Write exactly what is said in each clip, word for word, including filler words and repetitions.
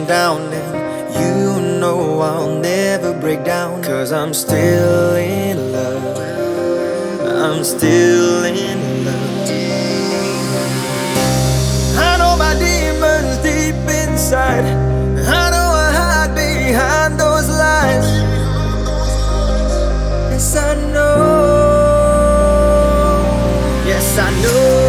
down, and you know I'll never break down. Cause I'm still in love, I'm still in love. I know my demons deep inside, I know I hide behind those lies. Yes, I know, yes, I know.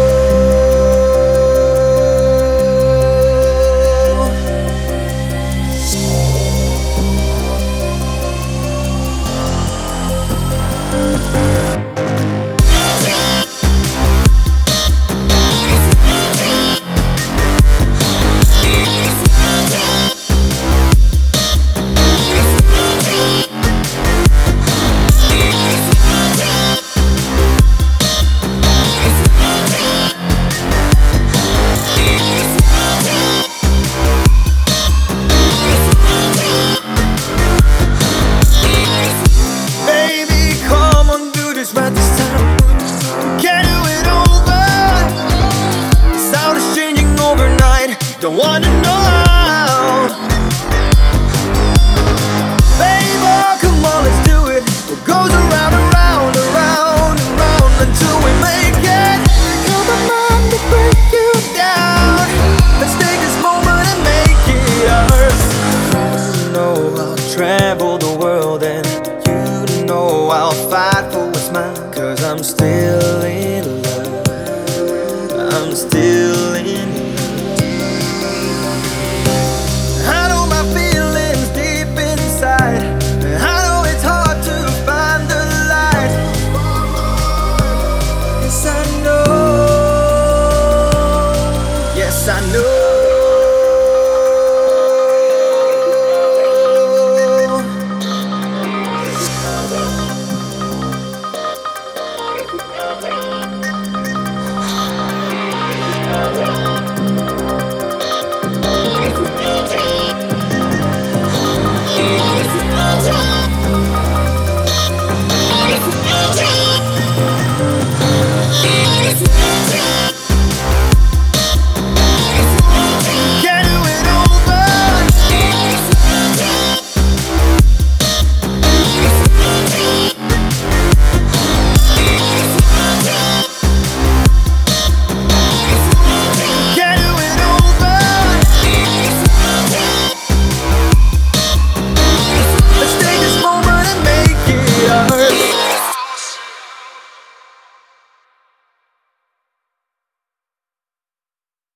Right this time, can't do it over. This sound is changing overnight, don't wanna know how. Baby, come on, let's do it. What goes around, around, around, and round until we make it. You're my mind to break you down. Let's take this moment and make it ours. You know I'll travel the world, and you know I'll fight for what's mine. Cause I'm still